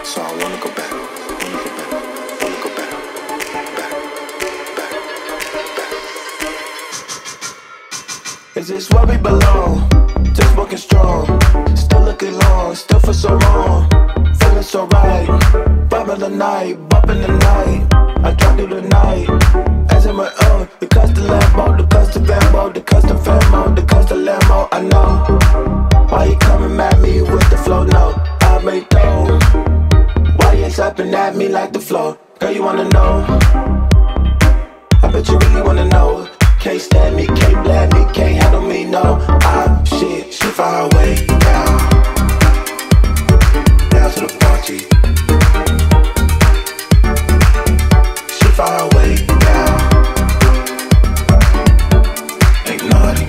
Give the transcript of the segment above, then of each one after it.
So I wanna go back, wanna go back, wanna go back, back, back, back. Is this where we belong? Just walking strong, still looking long, still feel so wrong, feeling so right. Bumping the night, bumping the night. I drive through the night, as in my own. The custom Lambo, the custom Lambo, the custom Famo, the custom Lambo. I know. Why you coming at me with the flow? No, I made dough. Why you slapping at me like the flow? Girl, you wanna know? I bet you really wanna know. Can't stand me, can't blame me, can't handle me, no. Shit, she far away now. Down to the party. She far away now. Ain't naughty.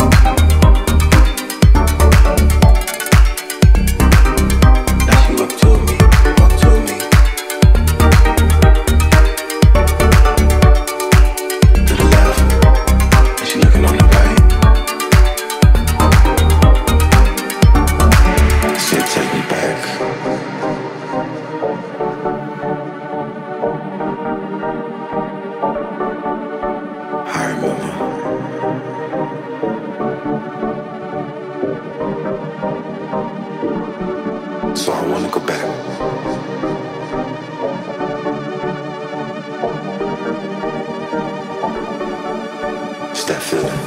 Now she up to me, up to me. To the left, and she looking on the right. Said take me back. I remember. So I wanna go back. It's that feeling.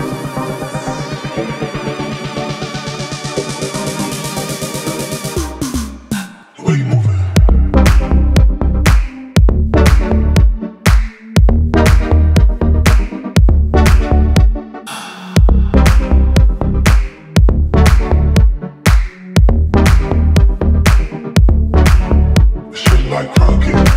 The way you moving. Shit like Crockett.